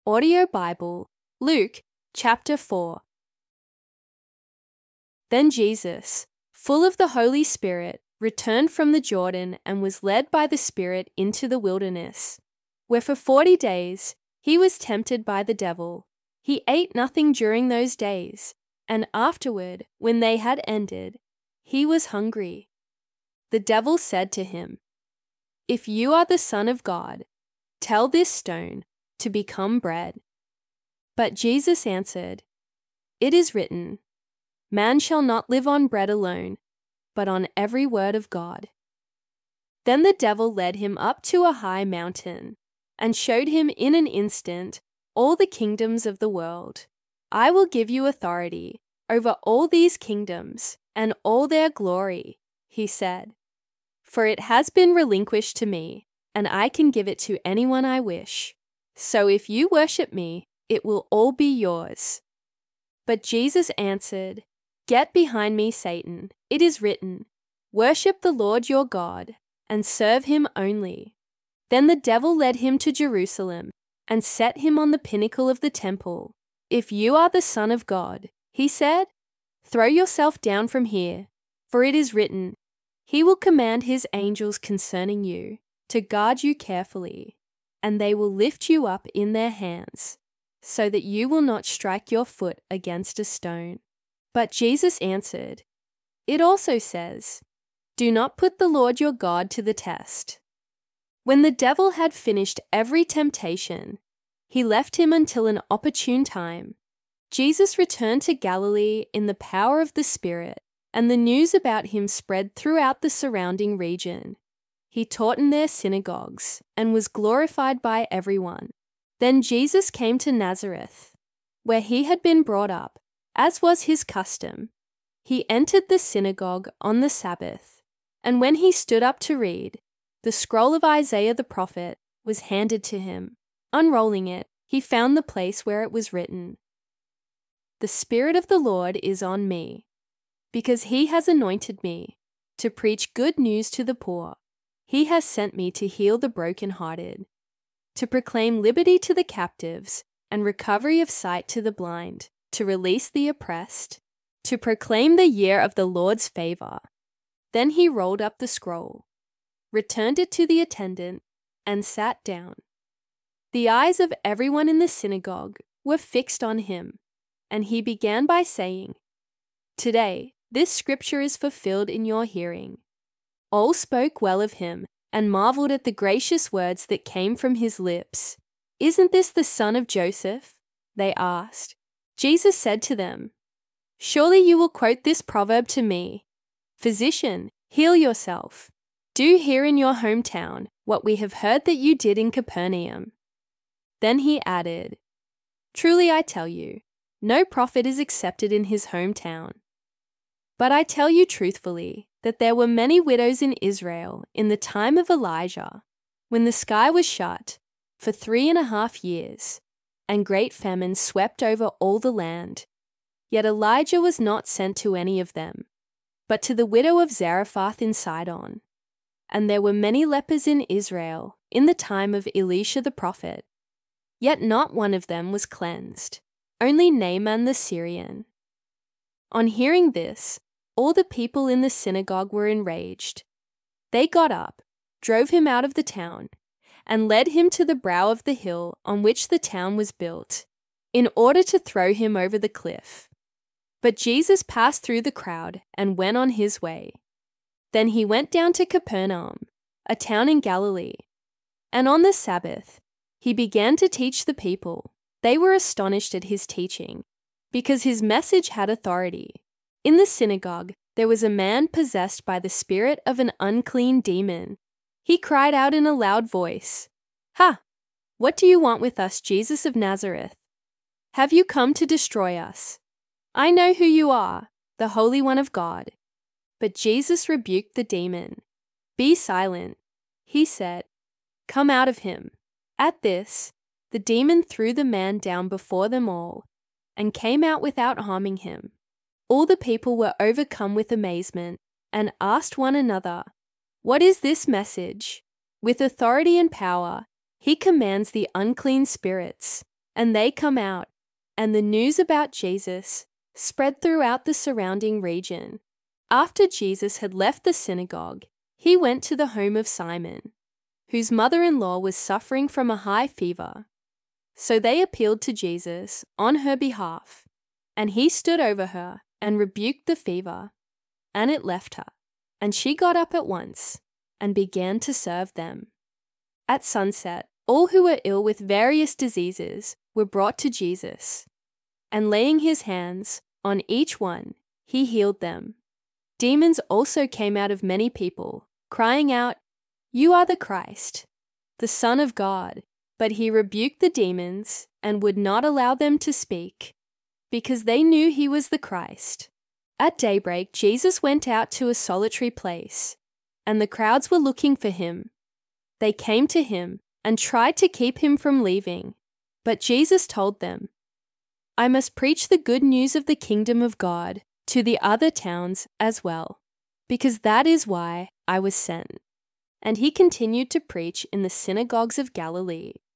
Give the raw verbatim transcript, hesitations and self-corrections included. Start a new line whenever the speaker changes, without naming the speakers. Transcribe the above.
Audio Bible, Luke chapter four. Then Jesus, full of the Holy Spirit, returned from the Jordan and was led by the Spirit into the wilderness, where for forty days he was tempted by the devil. He ate nothing during those days, and afterward, when they had ended, he was hungry. The devil said to him, "If you are the Son of God, tell this stone to become bread." But Jesus answered, "It is written, man shall not live on bread alone, but on every word of God." Then the devil led him up to a high mountain, and showed him in an instant all the kingdoms of the world. "I will give you authority over all these kingdoms and all their glory," he said. "For it has been relinquished to me, and I can give it to anyone I wish. So if you worship me, it will all be yours." But Jesus answered, "Get behind me, Satan. It is written, 'Worship the Lord your God, and serve him only.'" Then the devil led him to Jerusalem, and set him on the pinnacle of the temple. "If you are the Son of God," he said, "throw yourself down from here, for it is written, he will command his angels concerning you, to guard you carefully, and they will lift you up in their hands, so that you will not strike your foot against a stone." But Jesus answered, "It also says, 'Do not put the Lord your God to the test.'" When the devil had finished every temptation, he left him until an opportune time. Jesus returned to Galilee in the power of the Spirit, and the news about him spread throughout the surrounding region. He taught in their synagogues and was glorified by everyone. Then Jesus came to Nazareth, where he had been brought up, as was his custom. He entered the synagogue on the Sabbath, and when he stood up to read, the scroll of Isaiah the prophet was handed to him. Unrolling it, he found the place where it was written, "The Spirit of the Lord is on me, because he has anointed me to preach good news to the poor. He has sent me to heal the brokenhearted, to proclaim liberty to the captives and recovery of sight to the blind, to release the oppressed, to proclaim the year of the Lord's favor." Then he rolled up the scroll, returned it to the attendant, and sat down. The eyes of everyone in the synagogue were fixed on him, and he began by saying, "Today, this scripture is fulfilled in your hearing." All spoke well of him and marveled at the gracious words that came from his lips. "Isn't this the son of Joseph?" they asked. Jesus said to them, "Surely you will quote this proverb to me, 'Physician, heal yourself. Do here in your hometown what we have heard that you did in Capernaum.'" Then he added, "Truly I tell you, no prophet is accepted in his hometown. But I tell you truthfully that there were many widows in Israel in the time of Elijah, when the sky was shut for three and a half years, and great famine swept over all the land. Yet Elijah was not sent to any of them, but to the widow of Zarephath in Sidon. And there were many lepers in Israel in the time of Elisha the prophet. Yet not one of them was cleansed, only Naaman the Syrian." On hearing this, all the people in the synagogue were enraged. They got up, drove him out of the town, and led him to the brow of the hill on which the town was built, in order to throw him over the cliff. But Jesus passed through the crowd and went on his way. Then he went down to Capernaum, a town in Galilee, and on the Sabbath he began to teach the people. They were astonished at his teaching, because his message had authority. In the synagogue there was a man possessed by the spirit of an unclean demon. He cried out in a loud voice, "Ha! What do you want with us, Jesus of Nazareth? Have you come to destroy us? I know who you are, the Holy One of God." But Jesus rebuked the demon. "Be silent," he said. "Come out of him." At this, the demon threw the man down before them all, and came out without harming him. All the people were overcome with amazement, and asked one another, "What is this message? With authority and power, he commands the unclean spirits, and they come out, and the news about Jesus spread throughout the surrounding region. After Jesus had left the synagogue, he went to the home of Simon, whose mother-in-law was suffering from a high fever. So they appealed to Jesus on her behalf, and he stood over her and rebuked the fever, and it left her, and she got up at once and began to serve them. At sunset, all who were ill with various diseases were brought to Jesus, and laying his hands on each one, he healed them. Demons also came out of many people, crying out, "You are the Christ, the Son of God." But he rebuked the demons and would not allow them to speak, because they knew he was the Christ. At daybreak, Jesus went out to a solitary place, and the crowds were looking for him. They came to him and tried to keep him from leaving, but Jesus told them, "I must preach the good news of the kingdom of God to the other towns as well, because that is why I was sent." And he continued to preach in the synagogues of Galilee.